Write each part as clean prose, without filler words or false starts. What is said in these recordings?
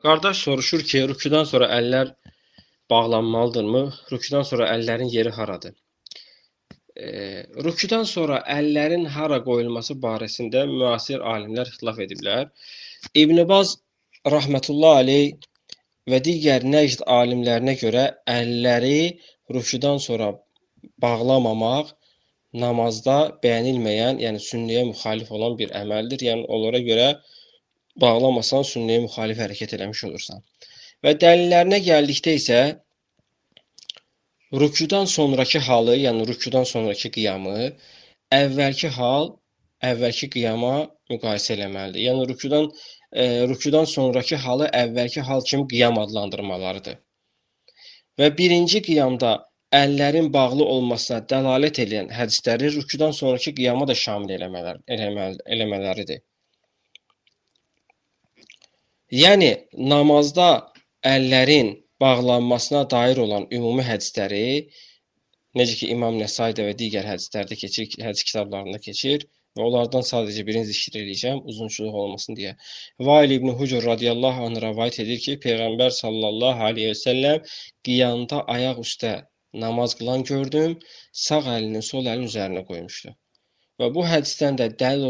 Qardaş soruşur ki, rüküdən sonra əllər bağlanmalıdırmı? Rüküdən sonra əllərin yeri haradır? Rüküdən sonra əllərin hara qoyulması barəsində müasir alimlər ixtilaf ediblər. İbn Baz rahmetullah aleyh və digər nəcd alimlərinə görə əlləri rüküdən sonra bağlamamaq namazda bəyənilməyən, yəni sünniyə müxalif olan bir əməldir. Yəni onlara görə bağlamasan sünniyə müxalif hərəkət eləmiş olursan. Və dəlillərinə gəldikdə isə rüküdən sonrakı halı, yəni rüküdən sonrakı qiyamı əvvəlki qiyama müqayisə eləməlidir. Yəni rüküdən sonrakı halı əvvəlki hal kimi qiyam adlandırmalarıdır. Və birinci qiyamda əllərin bağlı olmasına dəlalət edən hədisləri rüküdən sonrakı qiyama da şamil eləmələridir. Yəni namazda əllərin bağlanmasına dair olan ümumi hədisləri, necə ki İmam Nəsaidə və digər hədislərdə keçir, hədis kitablarında keçir və onlardan sadəcə birini zikr edəcəm, uzunçuluq olmasın deyə. Vail ibn Hucur radiyallahu anh rəvayət edir ki, Peyğəmbər sallallahu aleyhi və səlləm qiyamda ayaq üstə namaz qılan gördüm, sağ əlini sol əlin üzərinə qoymuşdu. Və bu hədisdən də dəlil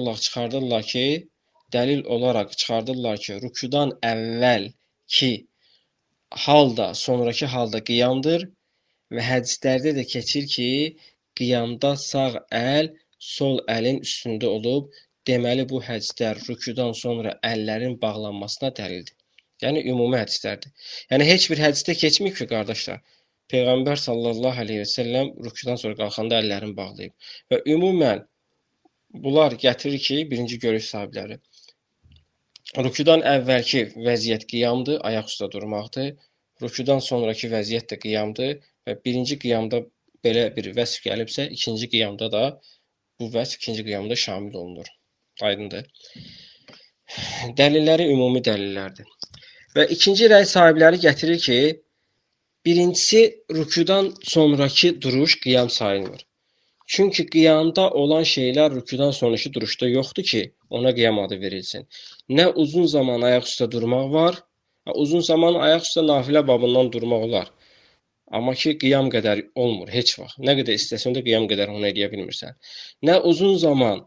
olaraq çıxardırlar ki, rükudan əvvəlki halda, sonrakı halda qiyamdır və hədislərdə də keçir ki, qiyamda sağ əl sol əlin üstündə olub, deməli bu hədislər rükudan sonra əllərin bağlanmasına dəlildir. Yəni ümumi hədislərdir. Yəni heç bir hədisdə keçmir ki, qardaşlar, Peyğəmbər sallallahu aleyhi və səlləm rükudan sonra qalxanda əllərini bağlayıb. Və ümumən bunlar gətirir ki, birinci görüş sahibləri, rükudan əvvəlki vəziyyət qiyamdır, ayaq üstə durmaqdır. Rükudan sonraki vəziyyət də qiyamdır və birinci qiyamda belə bir vəsf gəlibsə, ikinci qiyamda da bu vəsf ikinci qiyamda şamil olunur. Aydındır. Dəlilləri ümumi dəlillərdir. Və ikinci rəy sahibləri gətirir ki, birincisi rükudan sonraki duruş qiyam sayılmır. Çünki qiyamda olan şeylər rükudan sonraki duruşda yoxdur ki, ona qiyam adı verilsin. Nə uzun zaman ayaq üstə durmaq var, uzun zaman ayaq üstə nafilə babından durmaq olar. Amma ki, qiyam qədər olmur, heç vaxt. Nə qədər istəsən də qiyam qədər onu edə bilmirsən. Nə uzun zaman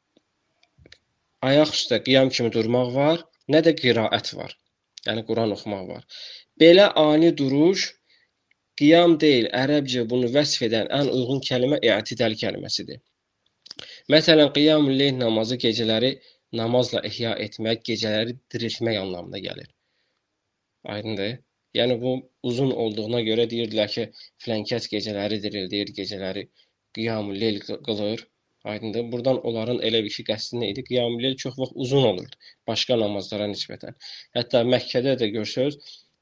ayaq üstə qiyam kimi durmaq var, nə də qiraət var. Yəni, Quran oxumaq var. Belə ani duruş qiyam deyil, ərəbcə bunu vəsf edən ən uyğun kəlmə i'tidal kəlməsidir. Məsələn, qiyamul leyl namazı gecələri namazla ihya etmək, gecələri diriltmək anlamına gəlir. Aydındır. Yəni, bu uzun olduğuna görə deyirdilər ki, filankəs gecələri dirildir, gecələri qiyamul leyl qılır. Aydındır. Buradan onların elə bir ki, qəsdi nə idi? Qiyamul leyl çox vaxt uzun olurdu, başqa namazlara nisbətən. Hətta Məkkədə də görsəz,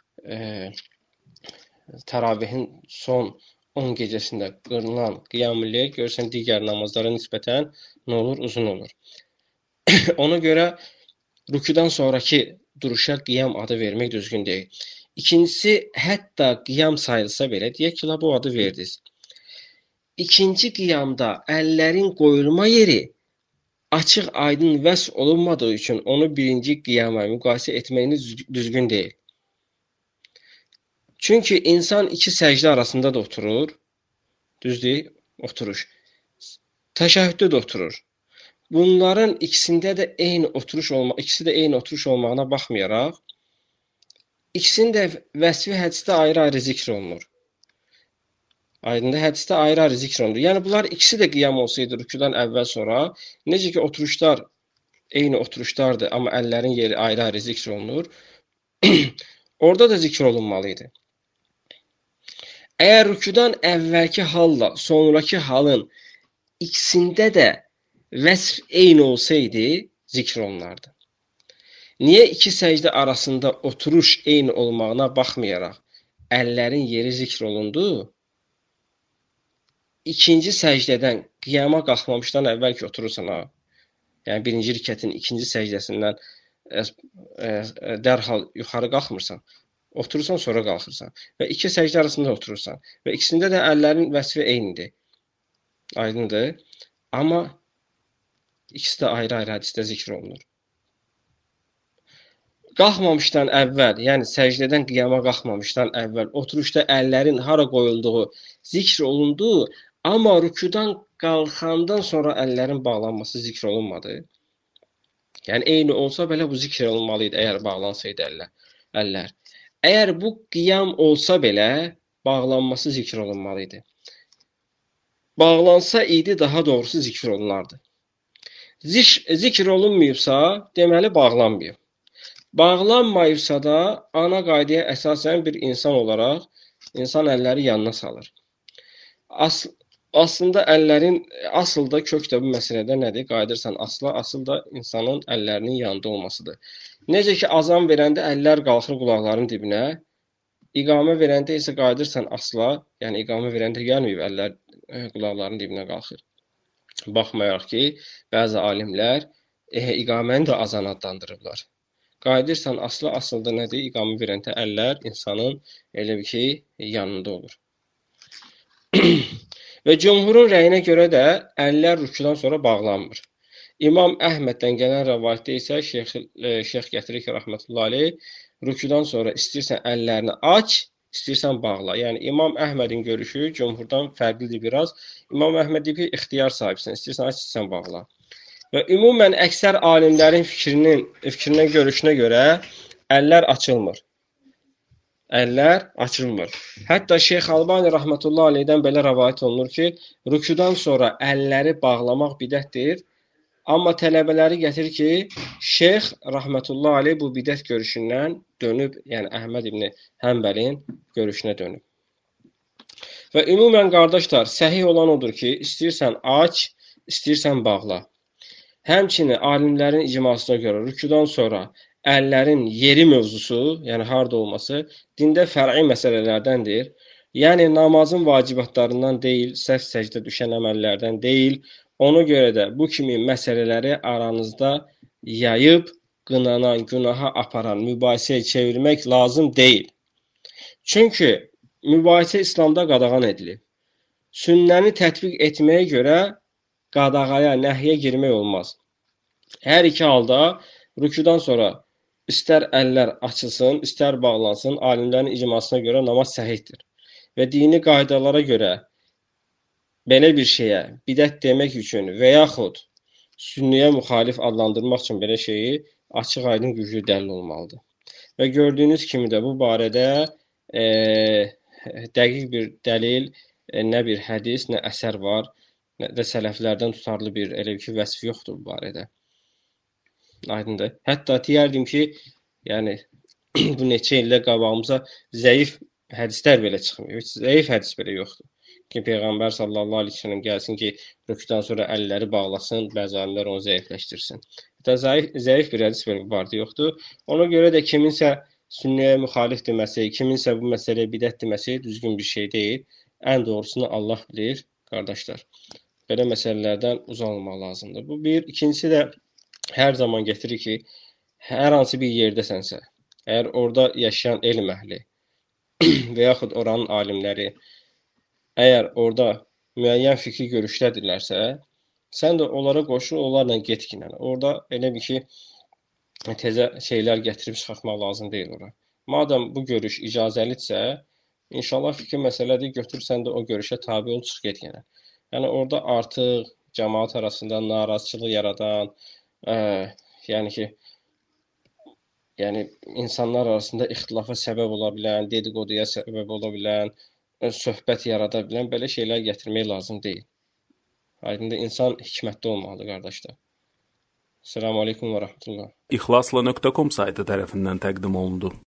təravihin son 10 gecəsində qılınan qiyamul leyl görsən digər namazlara nisbətən nə olur? Uzun olur. Ona görə rükudan sonraki duruşa qiyam adı vermək düzgün deyil. İkincisi, hətta qiyam sayılsa belə, deyək ki, bu adı verdiniz. İkinci qiyamda əllərin qoyulma yeri açıq aydın vəsf olunmadığı üçün onu birinci qiyama müqayisə etməyiniz düzgün deyil. Çünki insan iki səcdə arasında da oturur, düzdür, oturuş. Təşəhhüddə də oturur. Bunların ikisində də eyni oturuş olmağına baxmayaraq, ikisinin də vəsfi hədisdə ayrı-ayrı zikr olunur. Aydındır, hədisdə ayrı-ayrı zikr olunur. Yəni, bunlar ikisi də qiyam olsaydı rükudan əvvəl sonra, necə ki, oturuşlar eyni oturuşlardır, amma əllərin yeri ayrı-ayrı zikr olunur, orada da zikr olunmalıydı. Əgər rükudan əvvəlki halla sonraki halın ikisində də vəsf eyni olsaydı, zikr olunardı. Niyə iki səcdə arasında oturuş eyni olmağına baxmayaraq əllərin yeri zikr olundu? İkinci səcdədən qiyama qalxmamışdan əvvəl ki oturursan, yəni birinci rükətin ikinci səcdəsindən dərhal yuxarı qalxmırsan, oturursan, sonra qalxırsan və iki səcdə arasında oturursan və ikisində də əllərin vəsfi eynidir. Aydındır. Amma ikisi də ayrı-ayrı hədisdə zikr olunur. qalxmamışdan əvvəl, yəni səcdədən qiyama qalxmamışdan əvvəl oturuşda əllərin hara qoyulduğu zikr olundu, amma rükudan qalxandan sonra əllərin bağlanması zikr olunmadı. Yəni eyni olsa belə bu zikr olunmalı idi əgər bağlansaydı əllər. Əgər bu qiyam olsa belə bağlanması zikr olunmalı idi. Bağlansa idi daha doğrusu zikr olunardı. Zikr olunmayıbsa, deməli bağlanmayıb. Bağlanmayıbsa da ana qaydaya əsasən bir insan olaraq insan əlləri yanına salır. Aslında əllərin, asıl da kökdə bu məsələdə nədir? Qayıdırsan asla, asıl da insanın əllərinin yanında olmasıdır. Necə ki, azan verəndə əllər qalxır qulaqların dibinə, iqamə verəndə isə qayıdırsan asla, yəni iqamə verəndə gəlməyib, əllər qulaqların dibinə qalxır. Baxmayaraq ki, bəzi alimlər iqaməni də azan adlandırıblar. Qayıdırsan asla, asılda nədir? İqamə verəndə əllər insanın elə bir ki, yanında olur. Və cümhurun rəyinə görə də əllər rükudan sonra bağlanmır. İmam Əhməddən gələn rəvayətdə isə Şeyx gətirir ki, rəhmətullahi aleyh, rükudan sonra istəyirsən əllərini aç, istəyirsən bağla. Yəni İmam Əhmədin görüşü cümhurdan fərqlidir biraz. İmam Əhməd deyir ki, ixtiyar sahibsən, istəyirsən aç, istəyirsən bağla. Və ümumən əksər alimlərin fikrinə, görüşünə görə əllər açılmır. Əllər açılmır. Hətta Şeyx Albani rəhmətullahi aleyhdən belə rəvayət olunur ki, rükudan sonra əlləri bağlamaq bidətdir. Amma tələbələri gətirir ki, Şeyx rəhmətullahi aleyh bu bidət görüşündən dönüb, yəni Əhməd ibn Həmbəlin görüşünə dönüb. Və ümumən qardaşlar, səhih olan odur ki, istəyirsən aç, istəyirsən bağla. Həmçinin alimlərin icmasına görə rükudan sonra əllərin yeri mövzusu, yəni harda olması, dində fər'i məsələlərdəndir. Yəni namazın vacibatlarından deyil, səhv səcdə düşən əməllərdən deyil. Ona görə də bu kimi məsələləri aranızda yayıb, qınanan, günaha aparan, mübahisəyə çevirmək lazım deyil. Çünki mübahisə İslamda qadağan edilib. Sünnəni tətbiq etməyə görə qadağaya, nəhyə girmək olmaz. Hər iki halda rükudan sonra İstər əllər açılsın, istər bağlansın, alimlərin icmasına görə namaz səhihdir. Və dini qaydalara görə belə bir şeyə bidət demək üçün və yaxud sünniyə müxalif adlandırmaq üçün belə şeyi açıq aydın güclü dəlil olmalıdır. Və gördüyünüz kimi də bu barədə dəqiq bir dəlil, nə bir hədis, nə əsər var, nə də sələflərdən tutarlı bir elə ki, vəsf yoxdur bu barədə. Aydındır. Hətta deyərdim ki, yəni bu neçə ildə qabağımıza zəif hədislər belə çıxmıyor. Heç zəif hədis belə yoxdur. Ki Peyğəmbər sallallahu əleyhi və səlləm gəlsin ki, rüküdən sonra əlləri bağlasın, bəzi alimlər onu zəifləşdirsin. Hətta zəif bir hədis belə barədə yoxdur. Ona görə də kiminsə sünniyə müxalif deməsi, kiminsə bu məsələyə bidət deməsi düzgün bir şey deyil. Ən doğrusunu Allah bilir, qardaşlar. Belə məsələlərdən uzaq olmaq lazımdır. Bu bir. İkincisi də hər zaman gətirir ki, hər hansı bir yerdəsənsə, əgər orada yaşayan elm əhli və yaxud oranın alimləri, əgər orada müəyyən fikri görüşdədirlərsə, sən də onlara qoşul, onlarla getkin. Orada elə bir ki, təzə şeylər gətirib çıxartmaq lazım deyil ora. Madəm bu görüş icazəlidirsə, inşallah fikir məsələdir, götür sən də o görüşə tabi ol, çıx get yenə. Yəni orada artıq cəmaət arasında narazıçılıq yaradan, yəni ki, insanlar arasında ixtilafa səbəb ola bilən, dedikoduya səbəb ola bilən, söhbət yarada bilən belə şeylər gətirmək lazım deyil. Aydındır, insan hikmətli olmalıdır, qardaşlar. Selamun aleyküm və rəhmətullah. İxlasla.com saytı tərəfindən təqdim olundu.